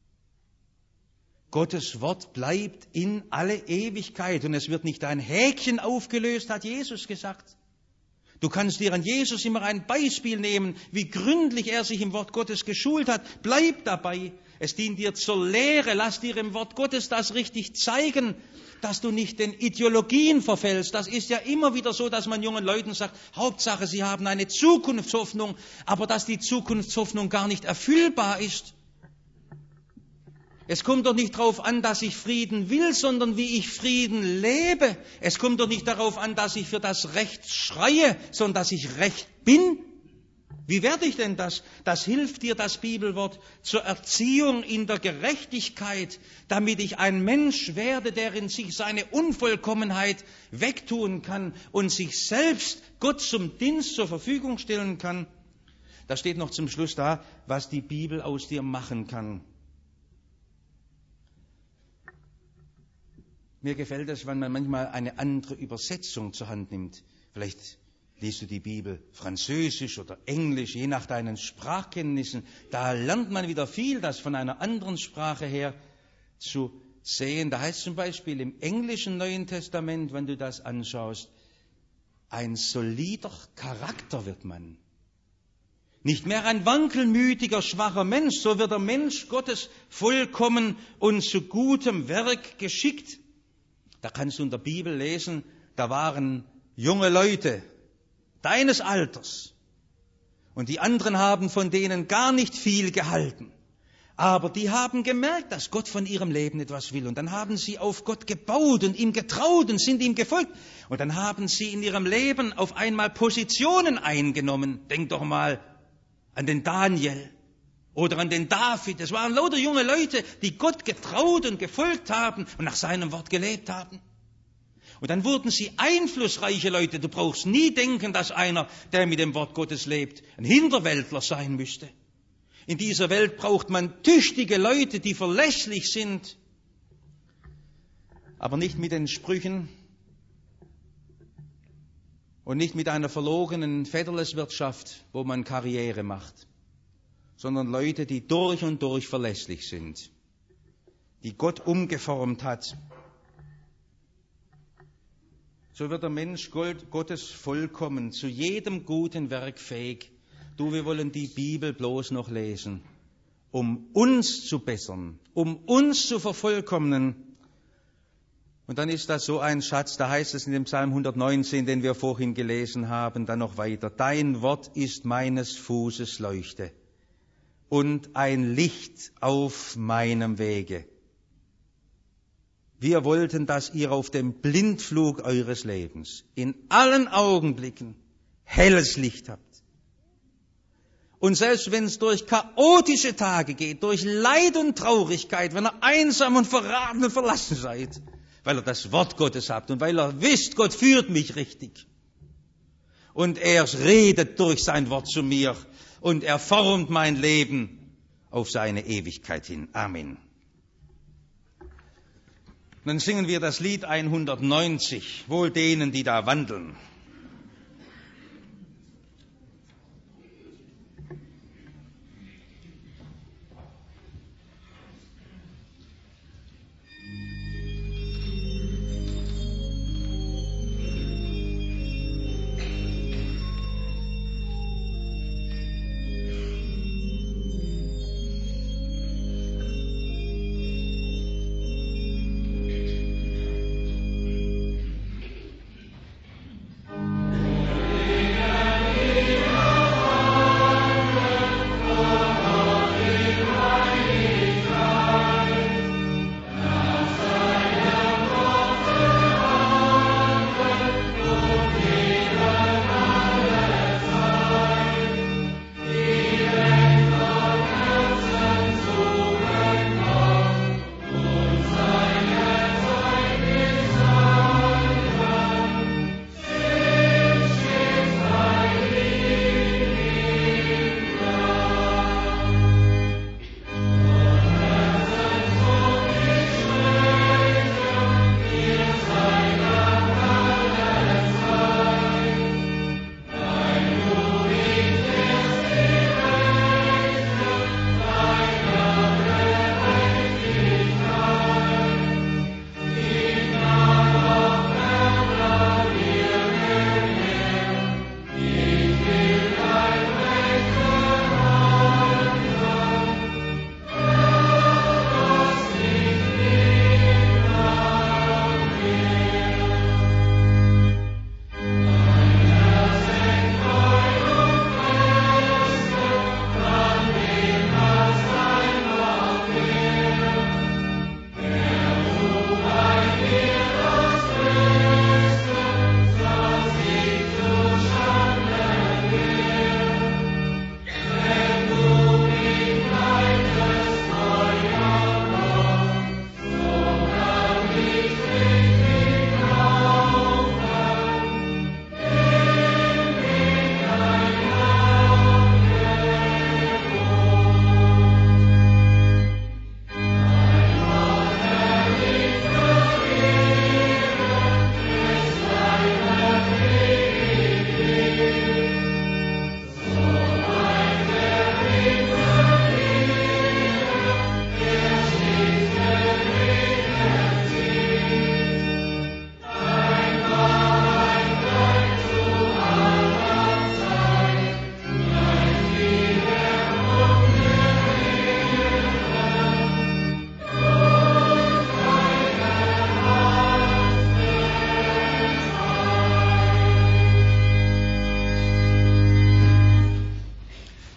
Gottes Wort bleibt in alle Ewigkeit und es wird nicht ein Häkchen aufgelöst, hat Jesus gesagt. Du kannst dir an Jesus immer ein Beispiel nehmen, wie gründlich er sich im Wort Gottes geschult hat. Bleib dabei. Es dient dir zur Lehre. Lass dir im Wort Gottes das richtig zeigen, dass du nicht den Ideologien verfällst. Das ist ja immer wieder so, dass man jungen Leuten sagt, Hauptsache, sie haben eine Zukunftshoffnung, aber dass die Zukunftshoffnung gar nicht erfüllbar ist. Es kommt doch nicht darauf an, dass ich Frieden will, sondern wie ich Frieden lebe. Es kommt doch nicht darauf an, dass ich für das Recht schreie, sondern dass ich Recht bin. Wie werde ich denn das? Das hilft dir, das Bibelwort, zur Erziehung in der Gerechtigkeit, damit ich ein Mensch werde, der in sich seine Unvollkommenheit wegtun kann und sich selbst Gott zum Dienst zur Verfügung stellen kann. Da steht noch zum Schluss da, was die Bibel aus dir machen kann. Mir gefällt es, wenn man manchmal eine andere Übersetzung zur Hand nimmt. Vielleicht liest du die Bibel Französisch oder Englisch, je nach deinen Sprachkenntnissen. Da lernt man wieder viel, das von einer anderen Sprache her zu sehen. Da heißt zum Beispiel im englischen Neuen Testament, wenn du das anschaust, ein solider Charakter wird man. Nicht mehr ein wankelmütiger, schwacher Mensch, so wird der Mensch Gottes vollkommen und zu gutem Werk geschickt. Da kannst du in der Bibel lesen, da waren junge Leute deines Alters und die anderen haben von denen gar nicht viel gehalten. Aber die haben gemerkt, dass Gott von ihrem Leben etwas will und dann haben sie auf Gott gebaut und ihm getraut und sind ihm gefolgt. Und dann haben sie in ihrem Leben auf einmal Positionen eingenommen. Denk doch mal an den Daniel oder an den David. Es waren lauter junge Leute, die Gott getraut und gefolgt haben und nach seinem Wort gelebt haben. Und dann wurden sie einflussreiche Leute. Du brauchst nie denken, dass einer, der mit dem Wort Gottes lebt, ein Hinterwäldler sein müsste. In dieser Welt braucht man tüchtige Leute, die verlässlich sind, aber nicht mit den Sprüchen und nicht mit einer verlogenen Federleswirtschaft, wo man Karriere macht, sondern Leute, die durch und durch verlässlich sind, die Gott umgeformt hat. So wird der Mensch Gottes vollkommen, zu jedem guten Werk fähig. Du, wir wollen die Bibel bloß noch lesen, um uns zu bessern, um uns zu vervollkommnen. Und dann ist das so ein Schatz, da heißt es in dem Psalm hundertneunzehn, den wir vorhin gelesen haben, dann noch weiter. Dein Wort ist meines Fußes Leuchte und ein Licht auf meinem Wege. Wir wollten, dass ihr auf dem Blindflug eures Lebens in allen Augenblicken helles Licht habt. Und selbst wenn es durch chaotische Tage geht, durch Leid und Traurigkeit, wenn ihr einsam und verraten und verlassen seid, weil ihr das Wort Gottes habt und weil ihr wisst, Gott führt mich richtig. Und er redet durch sein Wort zu mir und er formt mein Leben auf seine Ewigkeit hin. Amen. Dann singen wir das Lied hundertneunzig, wohl denen, die da wandeln.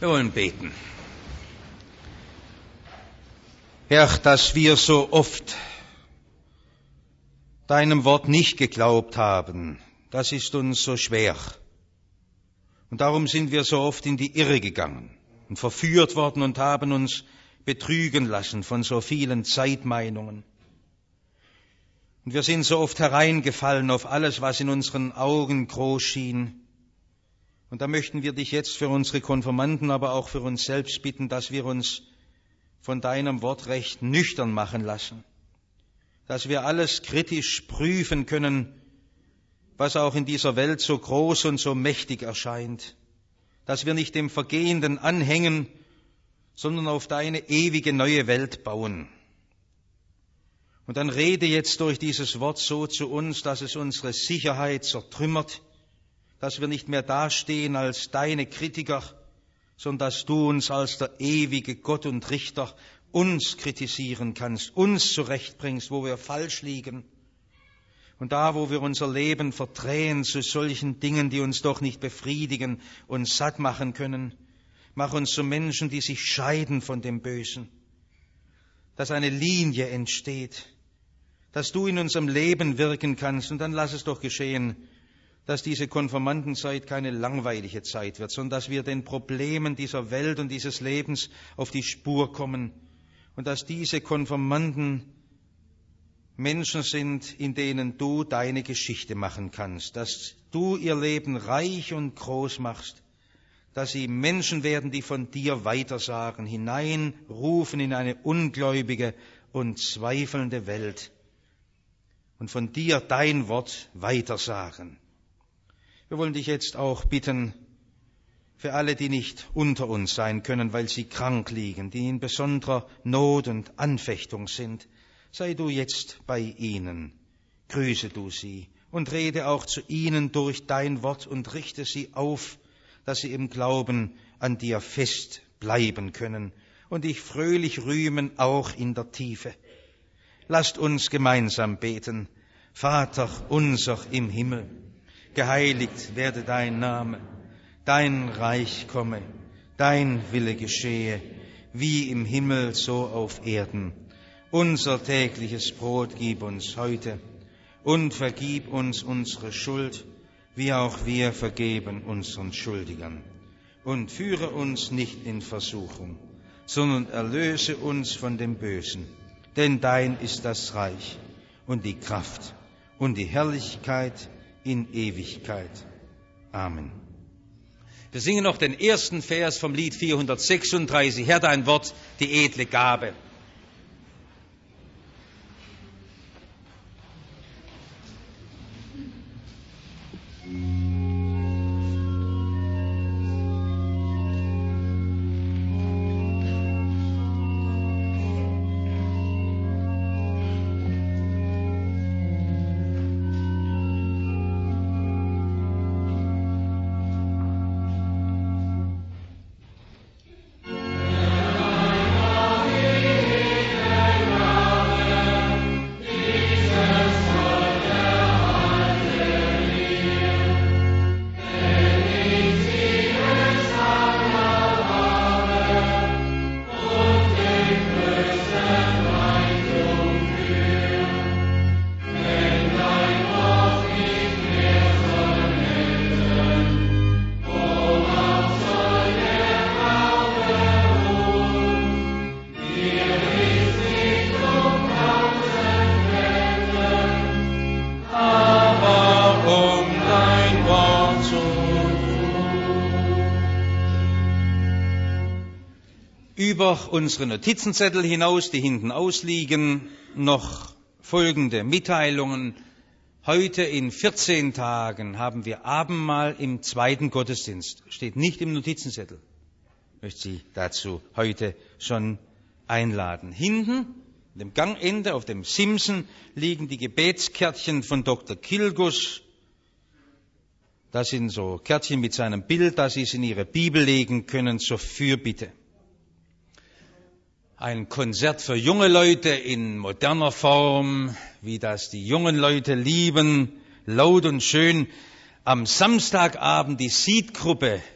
Wir wollen beten. Herr, dass wir so oft deinem Wort nicht geglaubt haben, das ist uns so schwer. Und darum sind wir so oft in die Irre gegangen und verführt worden und haben uns betrügen lassen von so vielen Zeitmeinungen. Und wir sind so oft hereingefallen auf alles, was in unseren Augen groß schien. Und da möchten wir dich jetzt für unsere Konfirmanden, aber auch für uns selbst bitten, dass wir uns von deinem Wort recht nüchtern machen lassen, dass wir alles kritisch prüfen können, was auch in dieser Welt so groß und so mächtig erscheint, dass wir nicht dem Vergehenden anhängen, sondern auf deine ewige neue Welt bauen. Und dann rede jetzt durch dieses Wort so zu uns, dass es unsere Sicherheit zertrümmert, dass wir nicht mehr dastehen als deine Kritiker, sondern dass du uns als der ewige Gott und Richter uns kritisieren kannst, uns zurechtbringst, wo wir falsch liegen. Und da, wo wir unser Leben verdrehen zu solchen Dingen, die uns doch nicht befriedigen und satt machen können, mach uns zu Menschen, die sich scheiden von dem Bösen, dass eine Linie entsteht, dass du in unserem Leben wirken kannst. Und dann lass es doch geschehen, dass diese Konfirmandenzeit keine langweilige Zeit wird, sondern dass wir den Problemen dieser Welt und dieses Lebens auf die Spur kommen und dass diese Konfirmanden Menschen sind, in denen du deine Geschichte machen kannst, dass du ihr Leben reich und groß machst, dass sie Menschen werden, die von dir weitersagen, hineinrufen in eine ungläubige und zweifelnde Welt und von dir dein Wort weitersagen. Wir wollen dich jetzt auch bitten, für alle, die nicht unter uns sein können, weil sie krank liegen, die in besonderer Not und Anfechtung sind, sei du jetzt bei ihnen, grüße du sie und rede auch zu ihnen durch dein Wort und richte sie auf, dass sie im Glauben an dir fest bleiben können und dich fröhlich rühmen, auch in der Tiefe. Lasst uns gemeinsam beten. Vater unser im Himmel, geheiligt werde dein Name, dein Reich komme, dein Wille geschehe, wie im Himmel so auf Erden. Unser tägliches Brot gib uns heute und vergib uns unsere Schuld, wie auch wir vergeben unseren Schuldigern. Und führe uns nicht in Versuchung, sondern erlöse uns von dem Bösen. Denn dein ist das Reich und die Kraft und die Herrlichkeit in Ewigkeit. Amen. Wir singen noch den ersten Vers vom Lied vierhundertsechsunddreißig. Herr, dein Wort, die edle Gabe. Über unsere Notizenzettel hinaus, die hinten ausliegen, noch folgende Mitteilungen. Heute in vierzehn Tagen haben wir Abendmahl im zweiten Gottesdienst. Steht nicht im Notizenzettel. Ich möchte Sie dazu heute schon einladen. Hinten, an dem Gangende, auf dem Simsen, liegen die Gebetskärtchen von Doktor Kilgus. Das sind so Kärtchen mit seinem Bild, das Sie in Ihre Bibel legen können zur Fürbitte. Ein Konzert für junge Leute in moderner Form, wie das die jungen Leute lieben, laut und schön. Am Samstagabend die Seed-Gruppe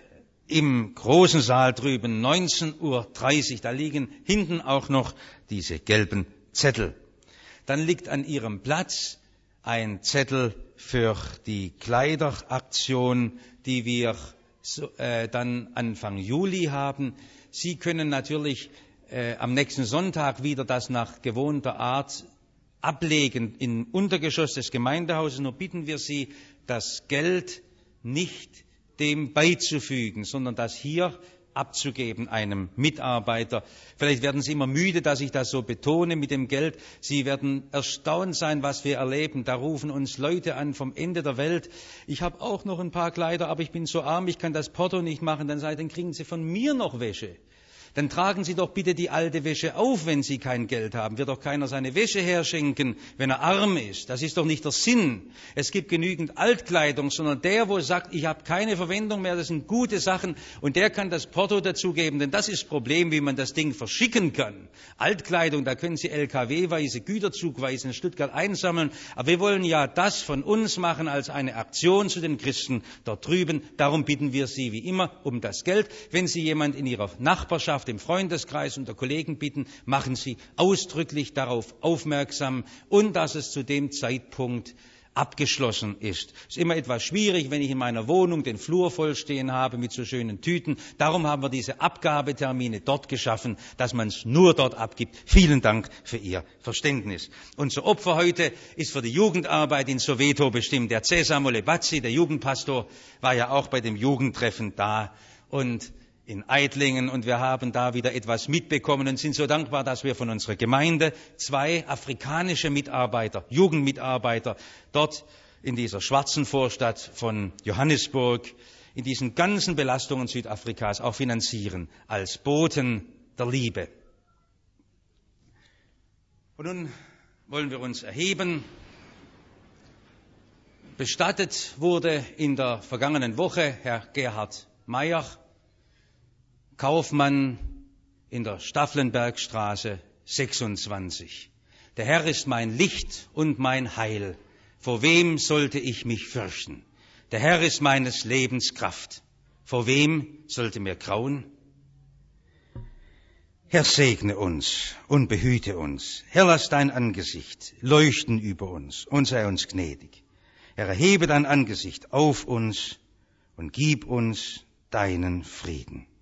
im großen Saal drüben, neunzehn Uhr dreißig, da liegen hinten auch noch diese gelben Zettel. Dann liegt an Ihrem Platz ein Zettel für die Kleideraktion, die wir so, äh, dann Anfang Juli haben. Sie können natürlich äh, am nächsten Sonntag wieder das nach gewohnter Art ablegen im Untergeschoss des Gemeindehauses. Nur bitten wir Sie, das Geld nicht dem beizufügen, sondern das hier abzugeben einem Mitarbeiter. Vielleicht werden Sie immer müde, dass ich das so betone mit dem Geld. Sie werden erstaunt sein, was wir erleben. Da rufen uns Leute an vom Ende der Welt. Ich habe auch noch ein paar Kleider, aber ich bin so arm, ich kann das Porto nicht machen. Dann sage ich, dann kriegen Sie von mir noch Wäsche. Dann tragen Sie doch bitte die alte Wäsche auf, wenn Sie kein Geld haben. Wird doch keiner seine Wäsche herschenken, wenn er arm ist. Das ist doch nicht der Sinn. Es gibt genügend Altkleidung, sondern der, wo sagt, ich habe keine Verwendung mehr, das sind gute Sachen, und der kann das Porto dazugeben, denn das ist das Problem, wie man das Ding verschicken kann. Altkleidung, da können Sie L K W-weise, güterzugweise in Stuttgart einsammeln, aber wir wollen ja das von uns machen als eine Aktion zu den Christen dort drüben. Darum bitten wir Sie wie immer um das Geld. Wenn Sie jemand in Ihrer Nachbarschaft, im Freundeskreis unter Kollegen bitten, machen Sie ausdrücklich darauf aufmerksam und dass es zu dem Zeitpunkt abgeschlossen ist. Es ist immer etwas schwierig, wenn ich in meiner Wohnung den Flur vollstehen habe mit so schönen Tüten. Darum haben wir diese Abgabetermine dort geschaffen, dass man es nur dort abgibt. Vielen Dank für Ihr Verständnis. Unser Opfer heute ist für die Jugendarbeit in Soweto bestimmt. Der Cesar Molebazzi, der Jugendpastor, war ja auch bei dem Jugendtreffen da und in Eitlingen, und wir haben da wieder etwas mitbekommen und sind so dankbar, dass wir von unserer Gemeinde zwei afrikanische Mitarbeiter, Jugendmitarbeiter, dort in dieser schwarzen Vorstadt von Johannesburg, in diesen ganzen Belastungen Südafrikas auch finanzieren, als Boten der Liebe. Und nun wollen wir uns erheben. Bestattet wurde in der vergangenen Woche Herr Gerhard Meyer, Kaufmann in der Stafflenbergstraße sechsundzwanzig. Der Herr ist mein Licht und mein Heil. Vor wem sollte ich mich fürchten? Der Herr ist meines Lebens Kraft. Vor wem sollte mir grauen? Herr, segne uns und behüte uns. Herr, lass dein Angesicht leuchten über uns und sei uns gnädig. Herr, erhebe dein Angesicht auf uns und gib uns deinen Frieden.